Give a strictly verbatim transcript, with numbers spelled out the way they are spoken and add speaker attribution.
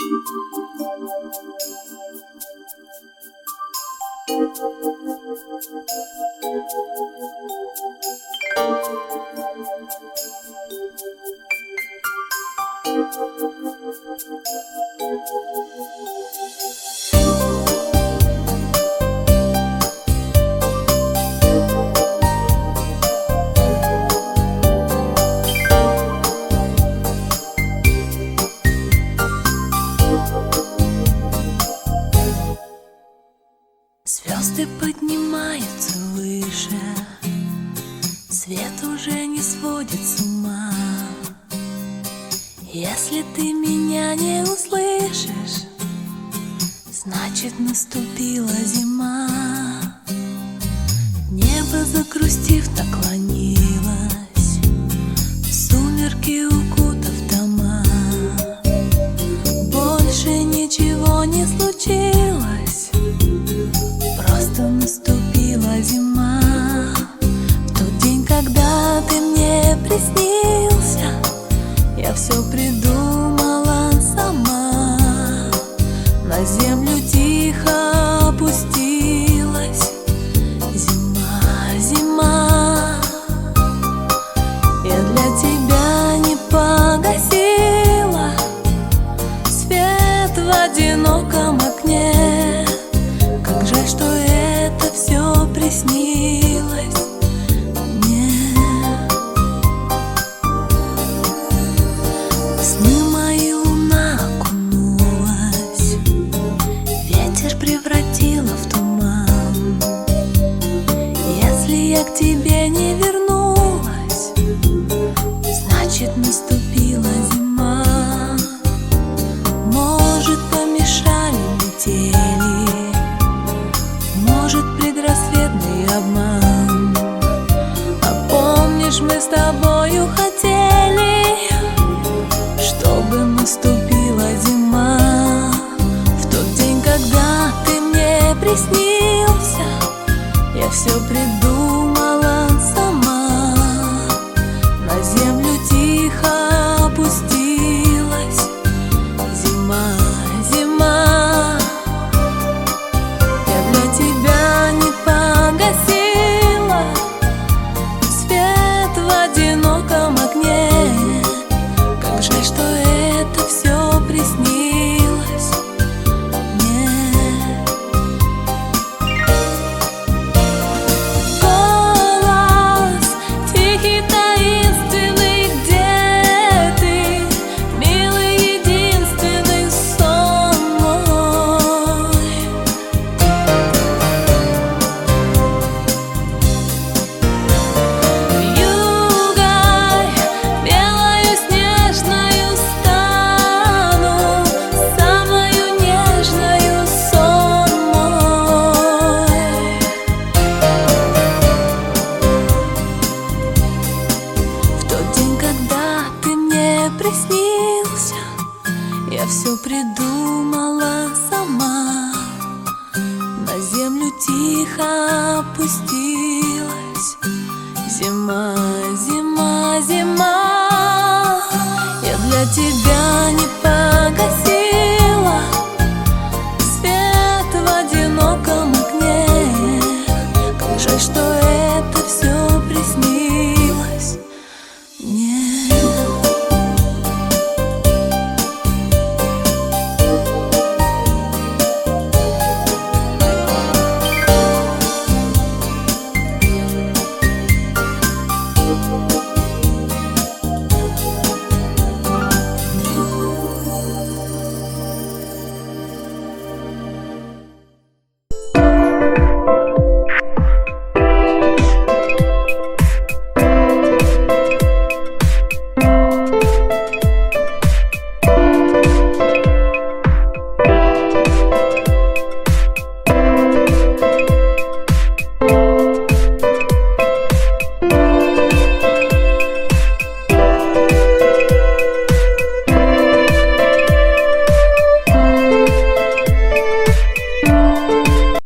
Speaker 1: Звезды поднимаются выше, свет уже не сводит с ума. Если ты меня не услышишь, значит наступила зима. Небо, загрустив, наклонилось, в сумерки укутав дома. Больше ничего не случилось, просто наступила зима. В тот день, когда ты мне приснился, я все придумала сама. На землю тихо опустилась зима, зима. Я для тебя не погасила свет в одиноком окне. Как жаль, что это все приснилось мне. В сны мои луна окунулась, ветер превратила в туман. Если я к тебе не вернулась, значит наступила зима. Может, помешали метели, может, предрассветный обман. А помнишь, мы с тобою хотели, чтобы наступила зима. В тот день, когда ты мне приснился, я все придумала сама. На землю тихо опустилась зима, зима. Я для тебя не погасила свет в одиноком окне. Как жаль, что это все приснилось мне. Голос тихий, таинственный, где ты, милый, единственный сон мой. Вьюгой белою снежною стану, самою нежною сон мой. В тот день, когда ты мне приснился, я все придумала сама. На землю тихо опустилась зима, зима, зима. Я для тебя не